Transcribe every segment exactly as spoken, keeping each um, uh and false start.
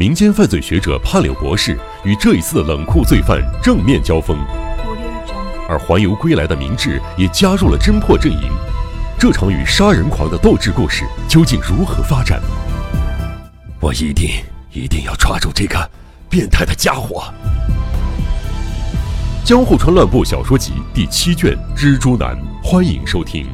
民间犯罪学者潘柳博士与这一次的冷酷罪犯正面交锋，而环游归来的明智也加入了侦破阵营。这场与杀人狂的斗智故事究竟如何发展？ 我一定一定要抓住这个变态的家伙。 江户川乱步小说集第七卷《蜘蛛男》，欢迎收听。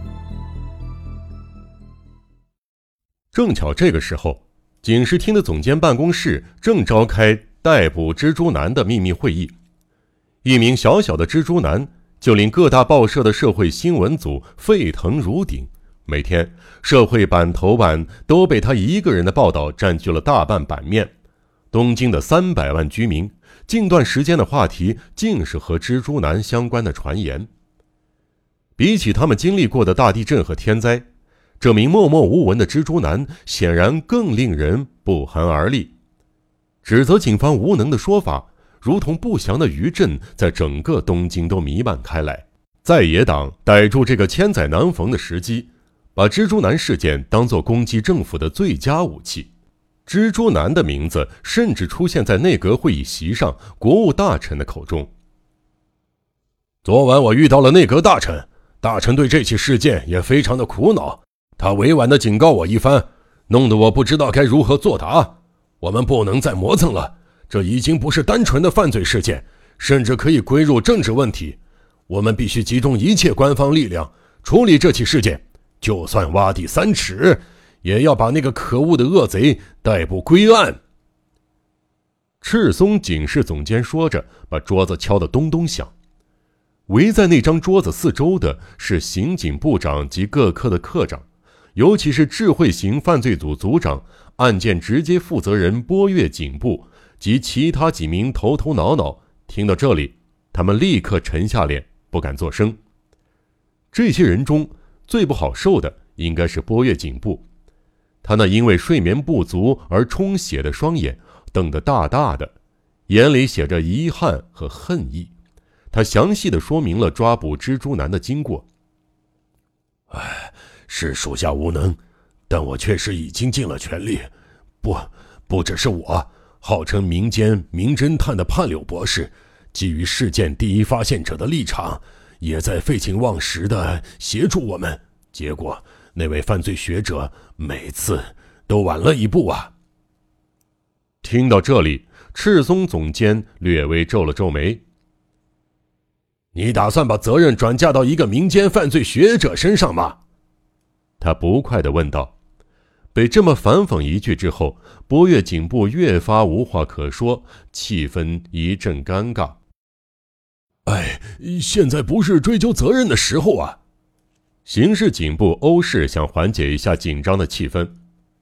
正巧这个时候，警视厅的总监办公室正召开逮捕蜘蛛男的秘密会议。一名小小的蜘蛛男就令各大报社的社会新闻组沸腾如鼎，每天社会版头版都被他一个人的报道占据了大半版面。东京的三百万居民近段时间的话题竟是和蜘蛛男相关的传言。比起他们经历过的大地震和天灾，这名默默无闻的蜘蛛男显然更令人不寒而栗。指责警方无能的说法如同不祥的余震，在整个东京都弥漫开来。在野党逮住这个千载难逢的时机，把蜘蛛男事件当作攻击政府的最佳武器。蜘蛛男的名字甚至出现在内阁会议席上国务大臣的口中。 昨晚我遇到了内阁大臣，大臣对这起事件也非常的苦恼，他委婉地警告我一番，弄得我不知道该如何作答。我们不能再磨蹭了，这已经不是单纯的犯罪事件，甚至可以归入政治问题。我们必须集中一切官方力量处理这起事件，就算挖地三尺，也要把那个可恶的恶贼逮捕归案。 赤松警视总监说着，把桌子敲得咚咚响。围在那张桌子四周的是刑警部长及各科的科长，尤其是智慧型犯罪组组长、案件直接负责人波月警部及其他几名头头脑脑。听到这里，他们立刻沉下脸，不敢作声。这些人中最不好受的应该是波月警部，他那因为睡眠不足而充血的双眼瞪得大大的，眼里写着遗憾和恨意。他详细地说明了抓捕蜘蛛男的经过。 唉，是属下无能，但我确实已经尽了全力。不，不只是我，号称民间名侦探的判柳博士，基于事件第一发现者的立场，也在废寝忘食地协助我们。结果那位犯罪学者每次都晚了一步啊。 听到这里，赤松总监略微皱了皱眉。 你打算把责任转嫁到一个民间犯罪学者身上吗？ 他不快地问道。被这么反讽一句之后，波月警部越发无话可说，气氛一阵尴尬。 哎，现在不是追究责任的时候啊。 刑事警部欧氏想缓解一下紧张的气氛。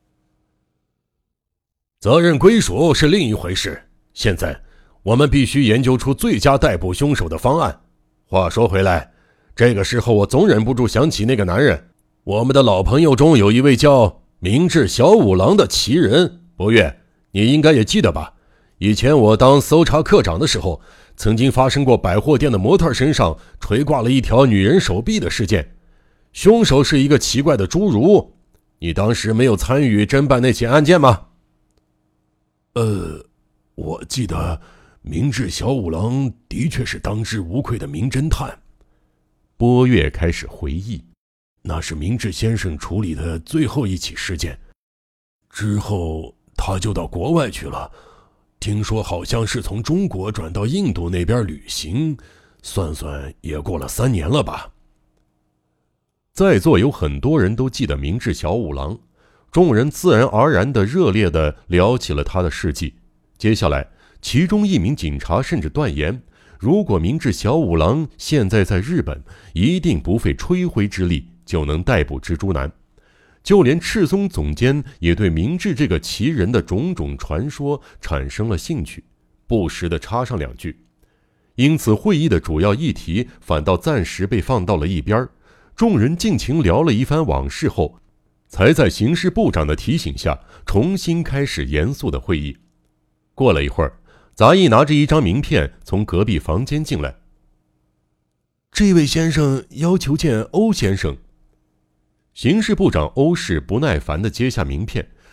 责任归属是另一回事，现在我们必须研究出最佳逮捕凶手的方案。话说回来，这个时候我总忍不住想起那个男人。我们的老朋友中有一位叫明智小五郎的奇人，博月，你应该也记得吧？以前我当搜查科长的时候，曾经发生过百货店的模特身上垂挂了一条女人手臂的事件。凶手是一个奇怪的侏儒。你当时没有参与侦办那起案件吗？呃，我记得明智小五郎的确是当之无愧的名侦探。 波月开始回忆， 那是明智先生处理的最后一起事件，之后他就到国外去了，听说好像是从中国转到印度那边旅行，算算也过了三年了吧。 在座有很多人都记得明智小五郎，众人自然而然地热烈地聊起了他的事迹。接下来其中一名警察甚至断言，如果明智小五郎现在在日本，一定不费吹灰之力就能逮捕蜘蛛男。就连赤松总监也对明智这个奇人的种种传说产生了兴趣，不时地插上两句。因此会议的主要议题反倒暂时被放到了一边，众人尽情聊了一番往事后，才在刑事部长的提醒下重新开始严肃的会议。过了一会儿，杂役拿着一张名片从隔壁房间进来。 这位先生要求见欧先生。 刑事部长欧氏不耐烦地接下名片，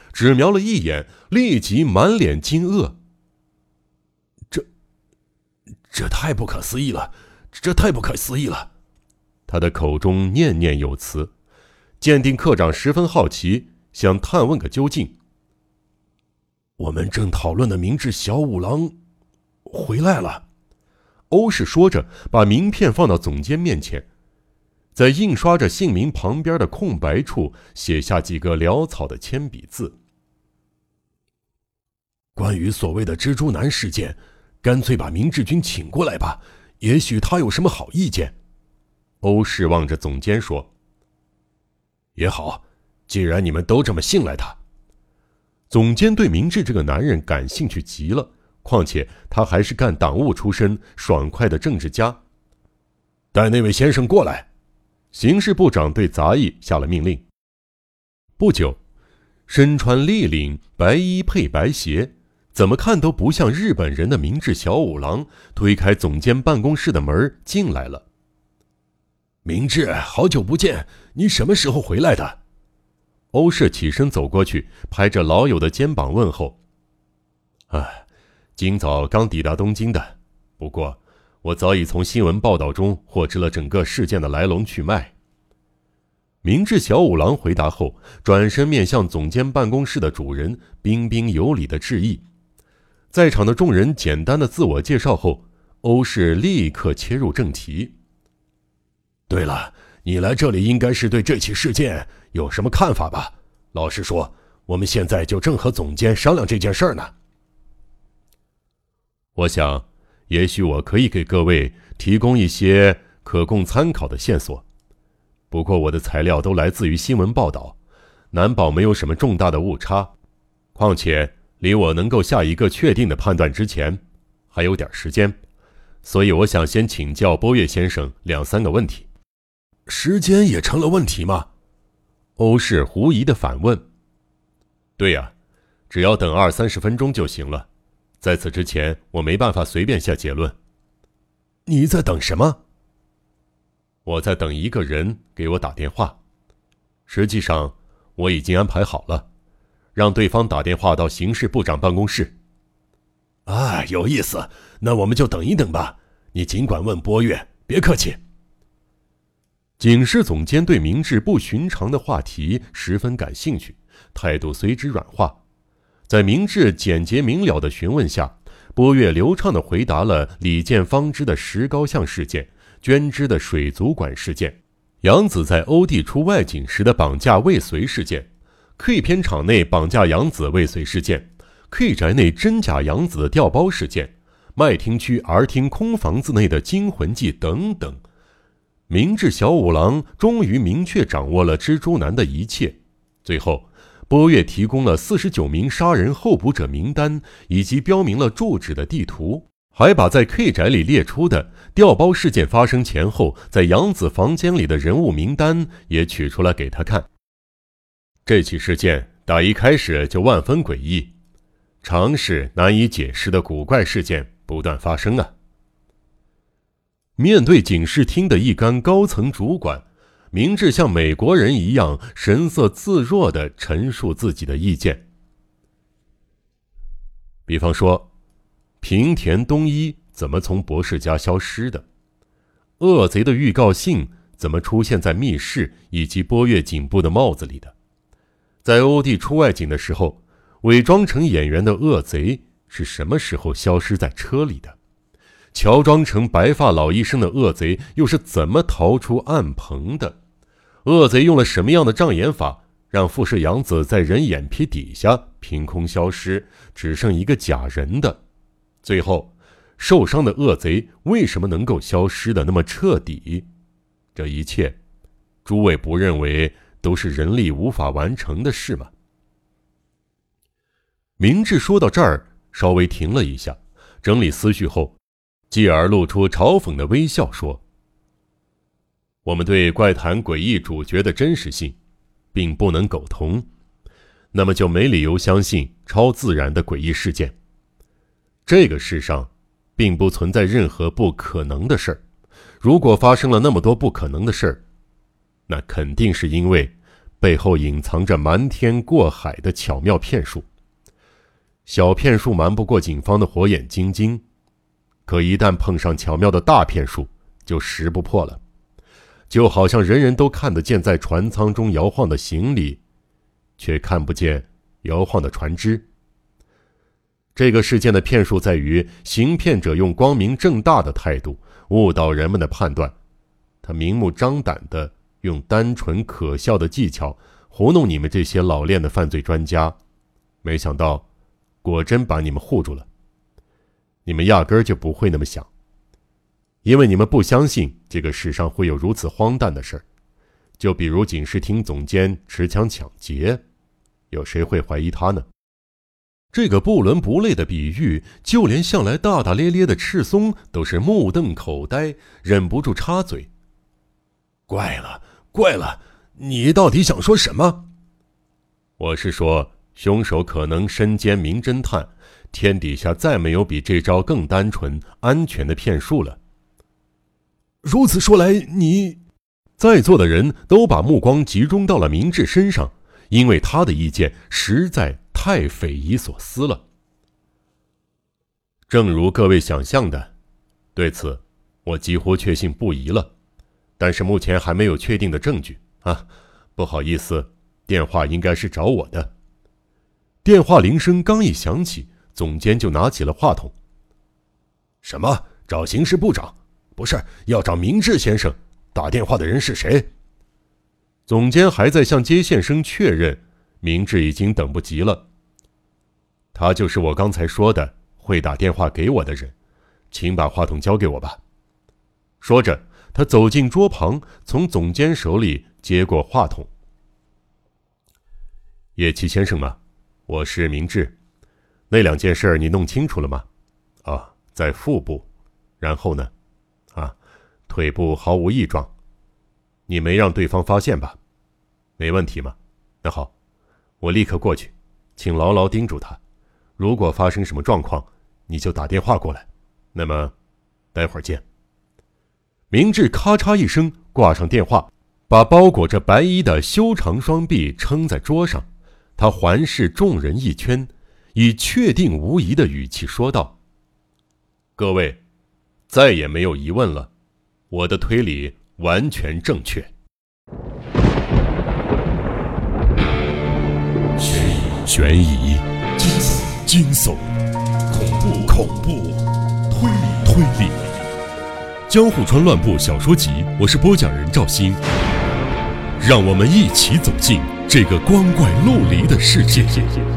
只瞄了一眼，立即满脸惊愕。 这这太不可思议了，这太不可思议了。 他的口中念念有词。鉴定科长十分好奇，想探问个究竟。 我们正讨论的明智小五郎回来了。 欧氏说着，把名片放到总监面前，在印刷着姓名旁边的空白处写下几个潦草的铅笔字。 关于所谓的蜘蛛男事件，干脆把明智君请过来吧，也许他有什么好意见。 欧氏望着总监说。 也好，既然你们都这么信赖他。 总监对明智这个男人感兴趣极了，况且他还是干党务出身、爽快的政治家。 带那位先生过来。 刑事部长对杂役下了命令。不久，身穿立领、白衣配白鞋，怎么看都不像日本人的明智小五郎推开总监办公室的门进来了。 明智，好久不见，你什么时候回来的？ 欧氏起身走过去，拍着老友的肩膀问候。哎，今早刚抵达东京的，不过我早已从新闻报道中获知了整个事件的来龙去脉。明智小五郎回答后，转身面向总监办公室的主人，彬彬有礼的致意。在场的众人简单的自我介绍后，欧氏立刻切入正题。 对了，你来这里应该是对这起事件有什么看法吧？老实说，我们现在就正和总监商量这件事儿呢。 我想，也许我可以给各位提供一些可供参考的线索。不过我的材料都来自于新闻报道，难保没有什么重大的误差。况且，离我能够下一个确定的判断之前，还有点时间，所以我想先请教波月先生两三个问题。 时间也成了问题吗？ 欧氏狐疑地反问。对呀、啊，只要等二三十分钟就行了。在此之前，我没办法随便下结论。 你在等什么？ 我在等一个人给我打电话。实际上，我已经安排好了，让对方打电话到刑事部长办公室。 啊，有意思，那我们就等一等吧。你尽管问波月，别客气。 警视总监对明智不寻常的话题十分感兴趣，态度随之软化。在明智简洁明了的询问下，波月流畅地回答了李健方知的石膏像事件、捐之的水族馆事件、杨子在欧弟出外景时的绑架未遂事件、K 片场内绑架杨子未遂事件、K 宅内真假杨子的调包事件、麦厅区 R 厅空房子内的惊魂记等等。明智小五郎终于明确掌握了蜘蛛男的一切。最后，波月提供了四十九名杀人候补者名单，以及标明了住址的地图，还把在 K 宅里列出的调包事件发生前后在杨子房间里的人物名单也取出来给他看。这起事件打一开始就万分诡异，常是难以解释的古怪事件不断发生啊。面对警视厅的一干高层主管，明智像美国人一样神色自若地陈述自己的意见。比方说，平田东一怎么从博士家消失的？恶贼的预告信怎么出现在密室以及波月颈部的帽子里的？在欧弟出外景的时候，伪装成演员的恶贼是什么时候消失在车里的？乔装成白发老医生的恶贼又是怎么逃出暗棚的？恶贼用了什么样的障眼法，让富士洋子在人眼皮底下凭空消失，只剩一个假人的？最后，受伤的恶贼为什么能够消失的那么彻底？这一切，诸位不认为都是人力无法完成的事吗？明智说到这儿，稍微停了一下，整理思绪后，继而露出嘲讽的微笑说：我们对怪谈诡异主角的真实性并不能苟同，那么就没理由相信超自然的诡异事件。这个世上并不存在任何不可能的事儿，如果发生了那么多不可能的事儿，那肯定是因为背后隐藏着瞒天过海的巧妙骗术。小骗术瞒不过警方的火眼金睛，可一旦碰上巧妙的大骗术，就识不破了。就好像人人都看得见在船舱中摇晃的行李，却看不见摇晃的船只。这个事件的骗术在于，行骗者用光明正大的态度误导人们的判断，他明目张胆地用单纯可笑的技巧糊弄你们这些老练的犯罪专家，没想到果真把你们护住了。你们压根儿就不会那么想，因为你们不相信这个世上会有如此荒诞的事儿。就比如警视厅总监持枪抢劫，有谁会怀疑他呢？这个不伦不类的比喻，就连向来大大咧咧的赤松都是目瞪口呆，忍不住插嘴： 怪了怪了，你到底想说什么？ 我是说，凶手可能身兼名侦探，天底下再没有比这招更单纯安全的骗术了。 如此说来，你…… 在座的人都把目光集中到了明智身上，因为他的意见实在太匪夷所思了。正如各位想象的，对此我几乎确信不疑了，但是目前还没有确定的证据啊！不好意思，电话应该是找我的。电话铃声刚一响起，总监就拿起了话筒。 什么？找刑事部长？不是，要找明智先生。打电话的人是谁？ 总监还在向接线生确认，明智已经等不及了。他就是我刚才说的会打电话给我的人，请把话筒交给我吧。说着，他走进桌旁，从总监手里接过话筒。叶奇先生吗？我是明智。那两件事你弄清楚了吗？啊，在腹部。然后呢？啊，腿部毫无异状。你没让对方发现吧？没问题吗？那好，我立刻过去，请牢牢盯住他。如果发生什么状况，你就打电话过来。那么，待会儿见。明智咔嚓一声挂上电话，把包裹着白衣的修长双臂撑在桌上。他环视众人一圈，以确定无疑的语气说道：各位，再也没有疑问了，我的推理完全正确。 悬疑、惊悚、恐怖、恐怖、推理、推理。江户川乱步小说集，我是播讲人赵鑫。让我们一起走进这个光怪陆离的世界。